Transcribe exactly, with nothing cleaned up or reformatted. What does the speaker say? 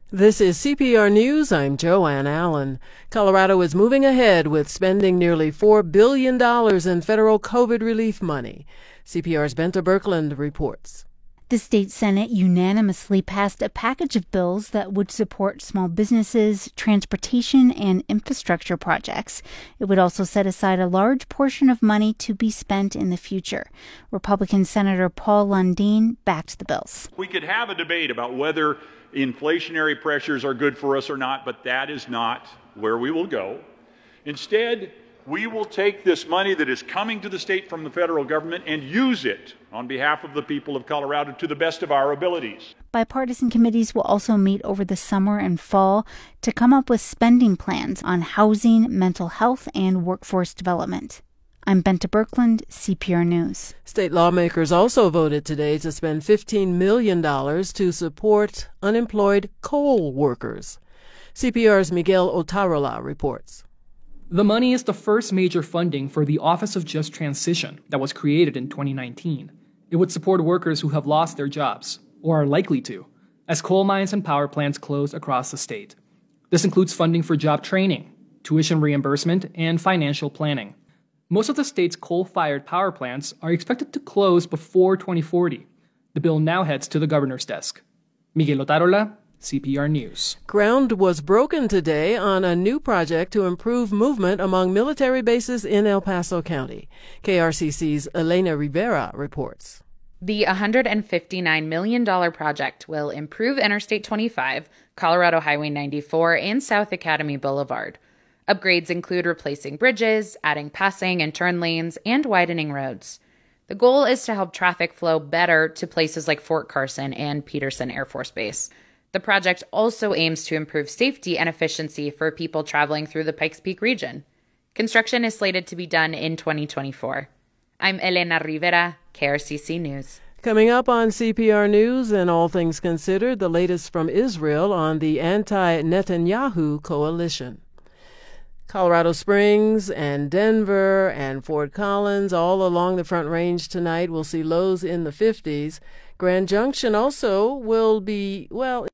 This is C P R News. I'm Joanne Allen. Colorado is moving ahead with spending nearly four billion dollars in federal COVID relief money. C P R's Benta Birkeland reports. The state Senate unanimously passed a package of bills that would support small businesses, transportation, and infrastructure projects. It would also set aside a large portion of money to be spent in the future. Republican Senator Paul Lundeen backed the bills. We could have a debate about whether inflationary pressures are good for us or not, but that is not where we will go. Instead, we will take this money that is coming to the state from the federal government and use it on behalf of the people of Colorado to the best of our abilities. Bipartisan committees will also meet over the summer and fall to come up with spending plans on housing, mental health, and workforce development. I'm Benta Birkeland, C P R News. State lawmakers also voted today to spend fifteen million dollars to support unemployed coal workers. C P R's Miguel Otarola reports. The money is the first major funding for the Office of Just Transition that was created in twenty nineteen. It would support workers who have lost their jobs, or are likely to, as coal mines and power plants close across the state. This includes funding for job training, tuition reimbursement, and financial planning. Most of the state's coal-fired power plants are expected to close before twenty forty. The bill now heads to the governor's desk. Miguel Otarola, C P R News. Ground was broken today on a new project to improve movement among military bases in El Paso County. K R C C's Elena Rivera reports. The one hundred fifty-nine million dollars project will improve Interstate twenty-five, Colorado Highway ninety-four, and South Academy Boulevard. Upgrades include replacing bridges, adding passing and turn lanes, and widening roads. The goal is to help traffic flow better to places like Fort Carson and Peterson Air Force Base. The project also aims to improve safety and efficiency for people traveling through the Pikes Peak region. Construction is slated to be done in twenty twenty-four. I'm Elena Rivera, K R C C News. Coming up on C P R News and All Things Considered, the latest from Israel on the anti-Netanyahu coalition. Colorado Springs and Denver and Fort Collins all along the Front Range tonight will see lows in the fifties. Grand Junction also will be, well,